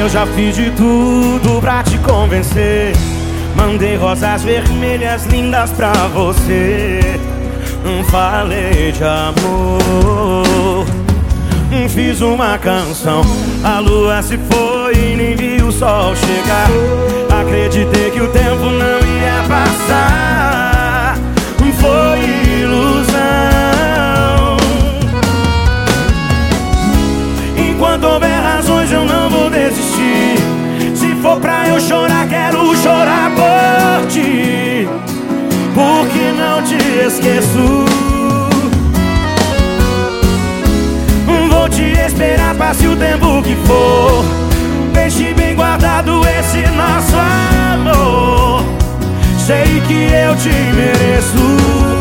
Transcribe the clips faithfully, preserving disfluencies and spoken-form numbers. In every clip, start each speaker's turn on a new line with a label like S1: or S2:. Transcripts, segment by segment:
S1: eu já fiz de tudo pra te convencer. Mandei rosas vermelhas lindas pra você. Falei de amor, fiz uma canção. A lua se foi e nem vi o sol chegar. Acreditei que o tempo não ia passar. Foi ilusão. Enquanto houver razões eu não vou desistir. Se for pra eu chorar, quero chorar por ti, porque não te esqueço. Vou te esperar, passe o tempo que for. Deixe bem guardado esse nosso amor. Sei que eu te mereço.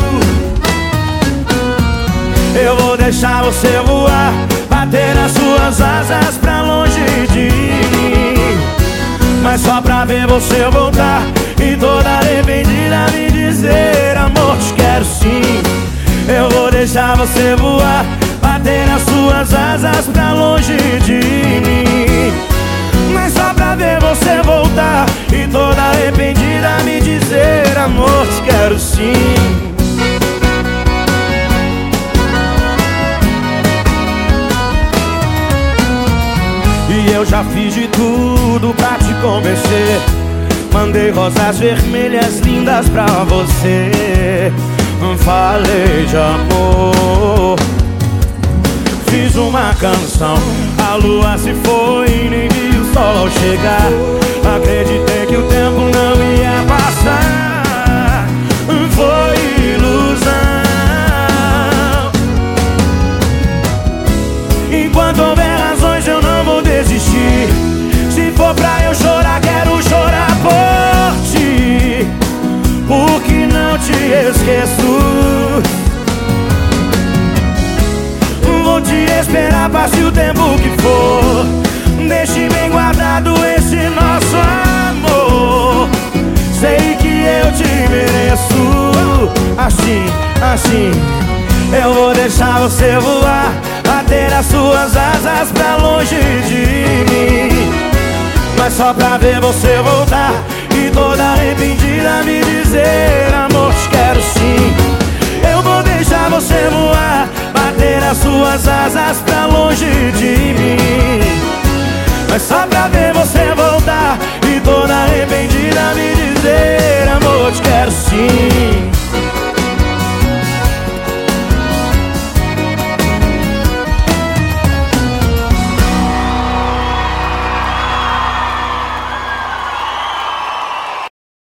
S1: Eu vou deixar você voar, bater nas suas asas pra longe de mim, mas só pra ver você voltar e toda arrependida me dizer: amor, te quero sim. Eu vou deixar você voar, bater nas suas asas pra longe de mim, mas só pra ver você voltar e toda arrependida me dizer: amor, te quero sim. E eu já fiz de tudo pra te convencer. Mandei rosas vermelhas lindas pra você. Falei de amor, fiz uma canção. A lua se foi e nem vi o sol chegar. Acreditei que o tempo não ia passar. Foi ilusão. Enquanto houver razões eu não vou desistir. Se for pra eu chorar, quero chorar por ti, porque não te esqueço. Vou te esperar, passe o tempo que for. Deixe bem guardado esse nosso amor. Sei que eu te mereço. Assim, assim, eu vou deixar você voar, bater as suas asas pra longe de mim, mas só pra ver você voltar e toda arrependida me dizer: amor, te